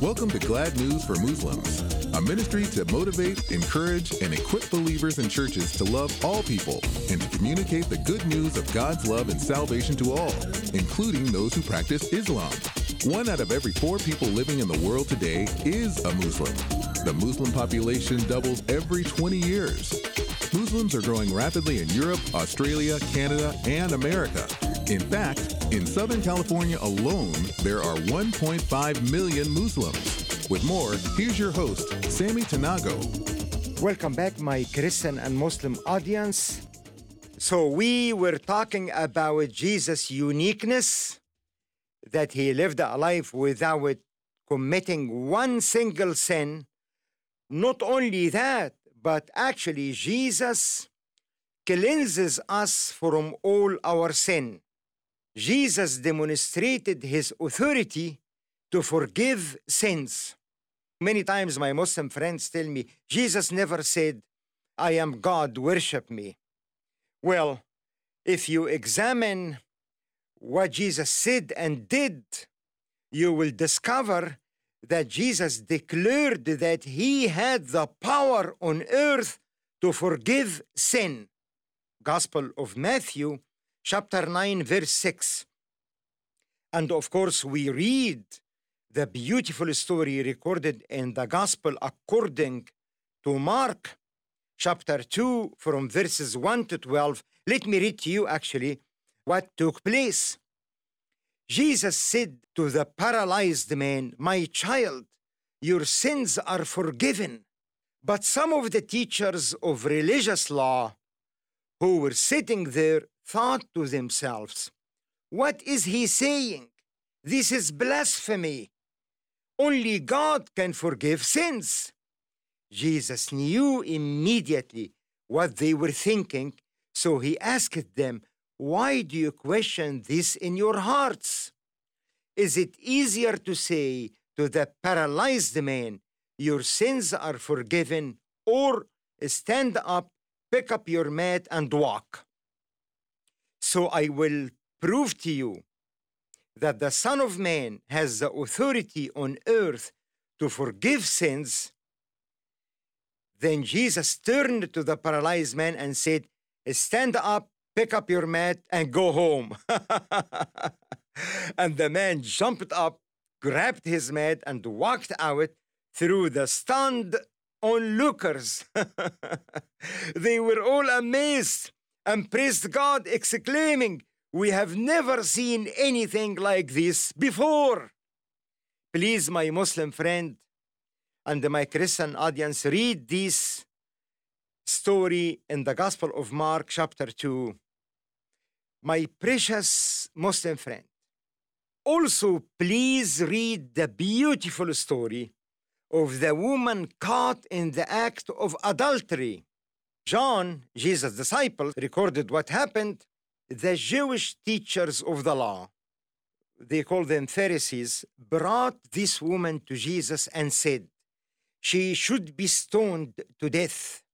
Welcome to Glad News for Muslims, a ministry to motivate, encourage, and equip believers in churches to love all people and to communicate the good news of God's love and salvation to all, including those who practice Islam. 1 out of every 4 people living in the world today is a Muslim. The Muslim population doubles every 20 years. Muslims are growing rapidly in Europe, Australia, Canada, and America. In fact, in Southern California alone, there are 1.5 million Muslims. With more, here's your host, Sammy Tanago. Welcome back, my Christian and Muslim audience. So we were talking about Jesus' uniqueness, that he lived a life without committing one single sin. Not only that, but actually Jesus cleanses us from all our sin. Jesus demonstrated his authority to forgive sins. Many times my Muslim friends tell me, Jesus never said, I am God, worship me. Well, if you examine what Jesus said and did, you will discover that Jesus declared that he had the power on earth to forgive sin. Gospel of Matthew, chapter 9, verse 6. And of course, we read the beautiful story recorded in the Gospel according to Mark, chapter 2, from verses 1 to 12. Let me read to you actually what took place. Jesus said to the paralyzed man, my child, your sins are forgiven. But some of the teachers of religious law who were sitting there thought to themselves, what is he saying? This is blasphemy. Only God can forgive sins. Jesus knew immediately what they were thinking, so he asked them, why do you question this in your hearts? Is it easier to say to the paralyzed man, your sins are forgiven, or stand up, pick up your mat, and walk? So I will prove to you that the Son of Man has the authority on earth to forgive sins. Then Jesus turned to the paralyzed man and said, stand up, pick up your mat, and go home. And the man jumped up, grabbed his mat, and walked out through the stunned onlookers. They were all amazed and praised God, exclaiming, we have never seen anything like this before. Please, my Muslim friend and my Christian audience, read this story in the Gospel of Mark, chapter 2. My precious Muslim friend, also please read the beautiful story of the woman caught in the act of adultery. John, Jesus' disciple, recorded what happened. The Jewish teachers of the law, they call them Pharisees, brought this woman to Jesus and said, she should be stoned to death.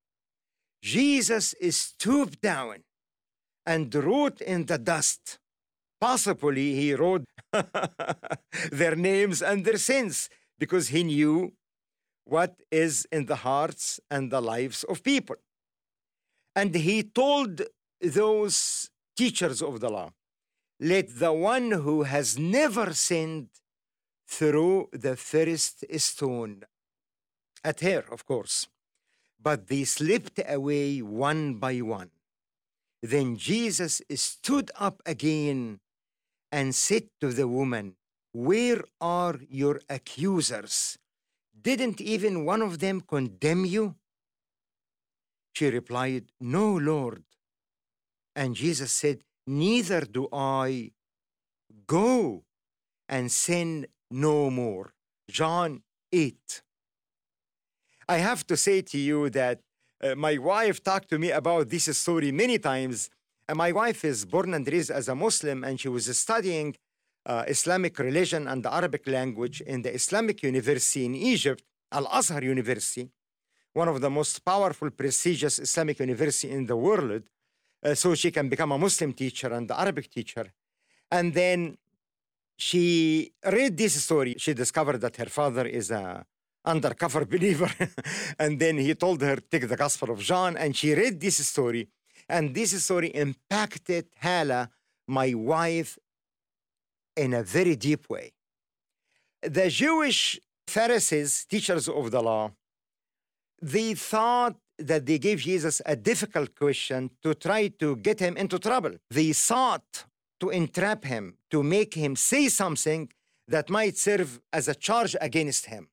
Jesus stooped down and wrote in the dust. Possibly he wrote their names and their sins because he knew what is in the hearts and the lives of people. And he told those teachers of the law, let the one who has never sinned throw the first stone at her, of course. But they slipped away one by one. Then Jesus stood up again and said to the woman, where are your accusers? Didn't even one of them condemn you? She replied, no, Lord. And Jesus said, neither do I. Go and sin no more. John 8. I have to say to you that my wife talked to me about this story many times. And my wife is born and raised as a Muslim, and she was studying Islamic religion and the Arabic language in the Islamic University in Egypt, Al-Azhar University, one of the most powerful, prestigious Islamic university in the world. So she can become a Muslim teacher and the Arabic teacher. And then She read this story. She discovered that her father is a undercover believer. And then he told her, take the Gospel of John. And she read this story. And this story impacted Hala, my wife, in a very deep way. The Jewish Pharisees, teachers of the law, they thought that they gave Jesus a difficult question to try to get him into trouble. They sought to entrap him, to make him say something that might serve as a charge against him.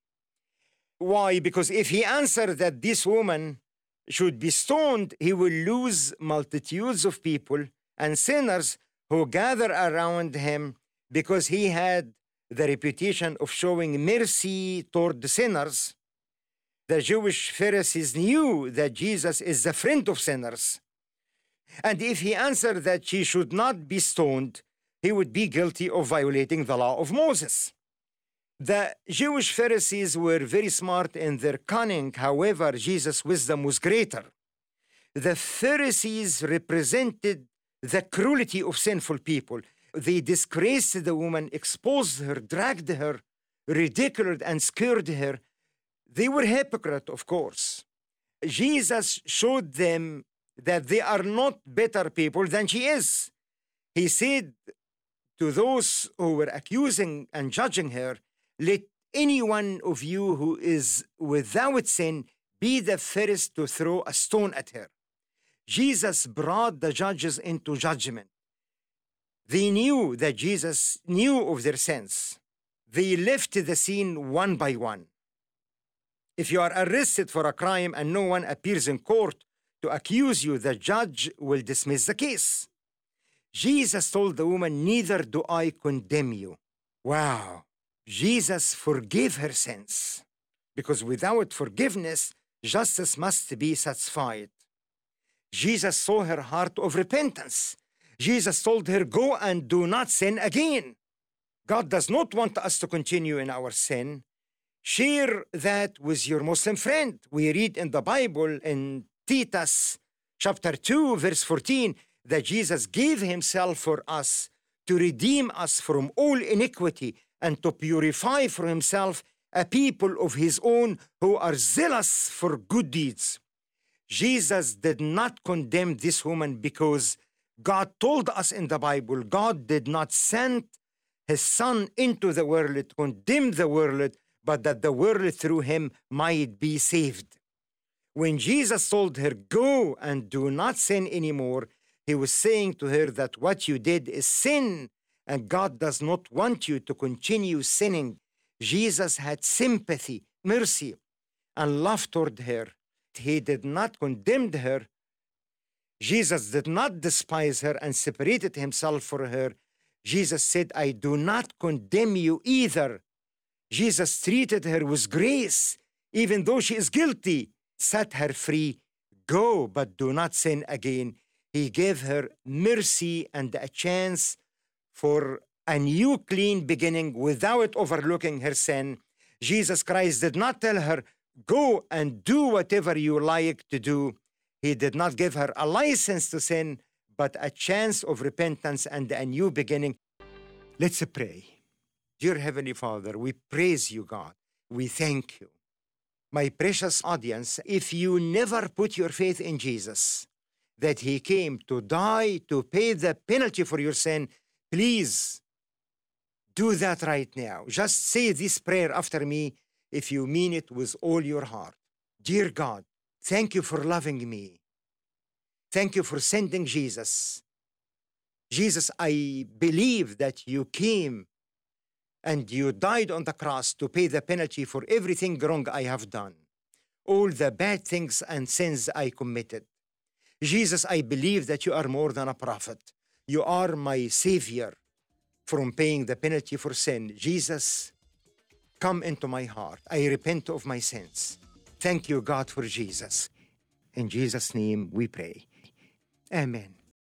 Why? Because if he answered that this woman should be stoned, he will lose multitudes of people and sinners who gather around him because he had the reputation of showing mercy toward the sinners. The Jewish Pharisees knew that Jesus is the friend of sinners. And if he answered that she should not be stoned, he would be guilty of violating the law of Moses. The Jewish Pharisees were very smart in their cunning. However, Jesus' wisdom was greater. The Pharisees represented the cruelty of sinful people. They disgraced the woman, exposed her, dragged her, ridiculed and scared her. They were hypocrites, of course. Jesus showed them that they are not better people than she is. He said to those who were accusing and judging her, let any one of you who is without sin be the first to throw a stone at her. Jesus brought the judges into judgment. They knew that Jesus knew of their sins. They left the scene one by one. If you are arrested for a crime and no one appears in court to accuse you, the judge will dismiss the case. Jesus told the woman, neither do I condemn you. Wow. Jesus forgave her sins, because without forgiveness, justice must be satisfied. Jesus saw her heart of repentance. Jesus told her, go and do not sin again. God does not want us to continue in our sin. Share that with your Muslim friend. We read in the Bible in Titus chapter 2, verse 14, that Jesus gave himself for us to redeem us from all iniquity and to purify for himself a people of his own who are zealous for good deeds. Jesus did not condemn this woman because God told us in the Bible, God did not send his son into the world to condemn the world, but that the world through him might be saved. When Jesus told her, go and do not sin anymore, he was saying to her that what you did is sin, and God does not want you to continue sinning. Jesus had sympathy, mercy, and love toward her. He did not condemn her. Jesus did not despise her and separated himself for her. Jesus said, I do not condemn you either. Jesus treated her with grace, even though she is guilty, set her free. Go, but do not sin again. He gave her mercy and a chance for a new clean beginning without overlooking her sin. Jesus Christ did not tell her, go and do whatever you like to do. He did not give her a license to sin, but a chance of repentance and a new beginning. Let's pray. Dear Heavenly Father, we praise you, God. We thank you. My precious audience, if you never put your faith in Jesus, that he came to die to pay the penalty for your sin, please do that right now. Just say this prayer after me if you mean it with all your heart. Dear God, thank you for loving me. Thank you for sending Jesus. Jesus, I believe that you came and you died on the cross to pay the penalty for everything wrong I have done, all the bad things and sins I committed. Jesus, I believe that you are more than a prophet. You are my Savior from paying the penalty for sin. Jesus, come into my heart. I repent of my sins. Thank you, God, for Jesus. In Jesus' name we pray. Amen.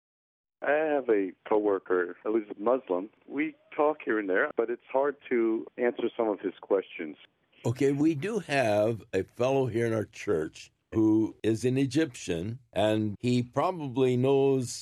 I have a coworker who's Muslim. We talk here and there, but it's hard to answer some of his questions. Okay, we do have a fellow here in our church who is an Egyptian, and he probably knows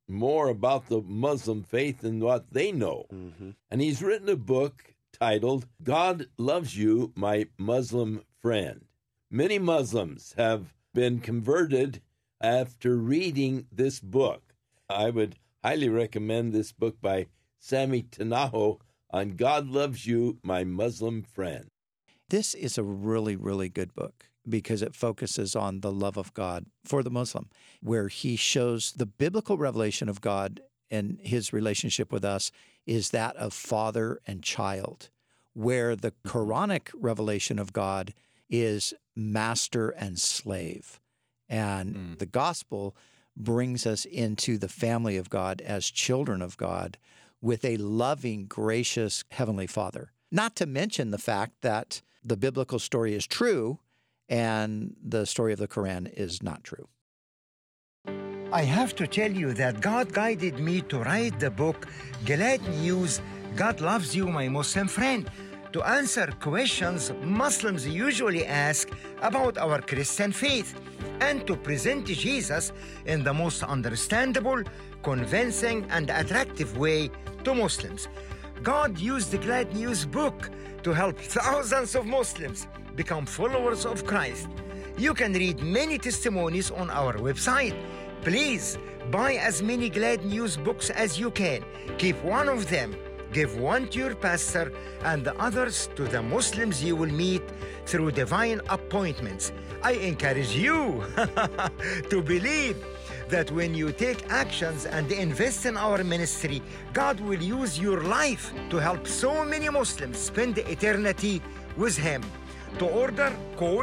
more about the Muslim faith than what they know. Mm-hmm. And he's written a book titled, God Loves You, My Muslim Friend. Many Muslims have been converted after reading this book. I would highly recommend this book by Sammy Tanaho on God Loves You, My Muslim Friend. This is a really, really good book because it focuses on the love of God for the Muslim, where he shows the biblical revelation of God and his relationship with us is that of father and child, where the Quranic revelation of God is master and slave. And the gospel brings us into the family of God as children of God with a loving, gracious Heavenly Father. Not to mention the fact that the biblical story is true and the story of the Quran is not true. I have to tell you that God guided me to write the book, Glad News, God Loves You, My Muslim Friend, to answer questions Muslims usually ask about our Christian faith and to present Jesus in the most understandable, convincing, and attractive way to Muslims. God used the Glad News book to help thousands of Muslims become followers of Christ. You can read many testimonies on our website. Please buy as many Glad News books as you can. Keep one of them. Give one to your pastor and the others to the Muslims you will meet through divine appointments. I encourage you to believe that when you take actions and invest in our ministry, God will use your life to help so many Muslims spend eternity with Him. To order, call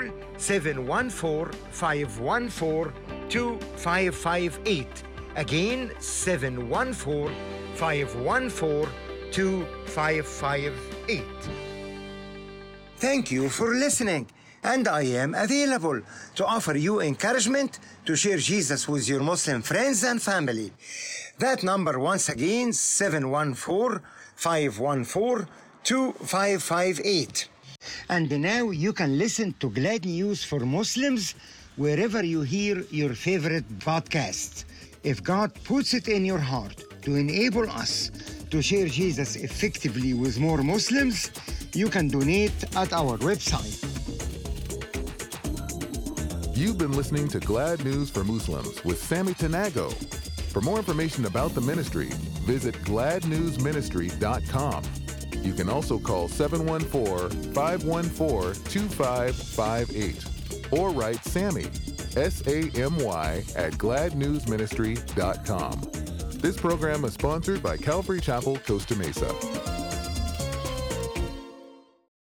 714-514-2558. Again, 714-514-2558. Thank you for listening, and I am available to offer you encouragement to share Jesus with your Muslim friends and family. That number once again, 714-514-2558. And now you can listen to Glad News for Muslims wherever you hear your favorite podcast. If God puts it in your heart to enable us to share Jesus effectively with more Muslims, you can donate at our website. You've been listening to Glad News for Muslims with Sammy Tanago. For more information about the ministry, visit gladnewsministry.com. You can also call 714-514-2558 or write Sammy, S-A-M-Y, at gladnewsministry.com. This program is sponsored by Calvary Chapel, Costa Mesa.